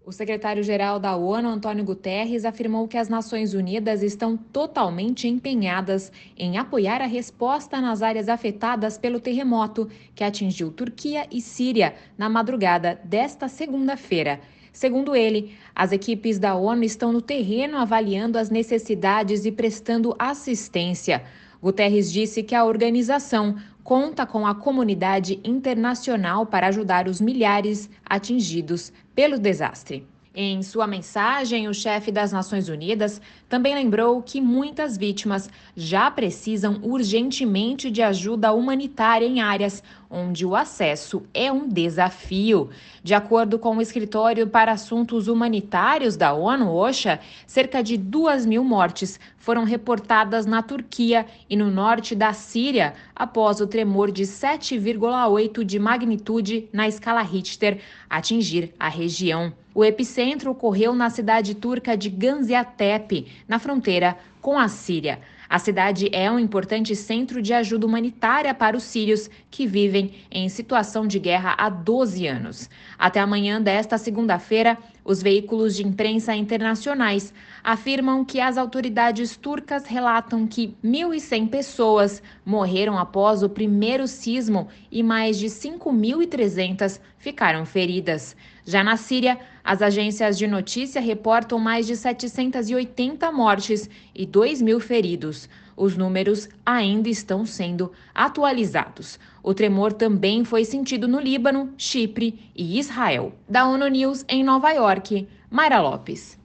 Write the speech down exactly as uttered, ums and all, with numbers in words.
O secretário-geral da ONU, Antônio Guterres, afirmou que as Nações Unidas estão totalmente empenhadas em apoiar a resposta nas áreas afetadas pelo terremoto que atingiu Turquia e Síria na madrugada desta segunda-feira. Segundo ele, as equipes da ONU estão no terreno avaliando as necessidades e prestando assistência. Guterres disse que a organização conta com a comunidade internacional para ajudar os milhares atingidos pelo desastre. Em sua mensagem, o chefe das Nações Unidas também lembrou que muitas vítimas já precisam urgentemente de ajuda humanitária em áreas onde o acesso é um desafio. De acordo com o Escritório para Assuntos Humanitários da ONU, OCHA, cerca de duas mil mortes foram reportadas na Turquia e no norte da Síria após o tremor de sete vírgula oito de magnitude na escala Richter atingir a região. O epicentro ocorreu na cidade turca de Gaziantep, na fronteira com a Síria. A cidade é um importante centro de ajuda humanitária para os sírios que vivem em situação de guerra há doze anos. Até amanhã desta segunda-feira, os veículos de imprensa internacionais afirmam que as autoridades turcas relatam que mil e cem pessoas morreram após o primeiro sismo e mais de cinco mil e trezentas ficaram feridas. Já na Síria, as agências de notícia reportam mais de setecentas e oitenta mortes e dois mil feridos. Os números ainda estão sendo atualizados. O tremor também foi sentido no Líbano, Chipre e Israel. Da ONU News em Nova York, Mayra Lopes.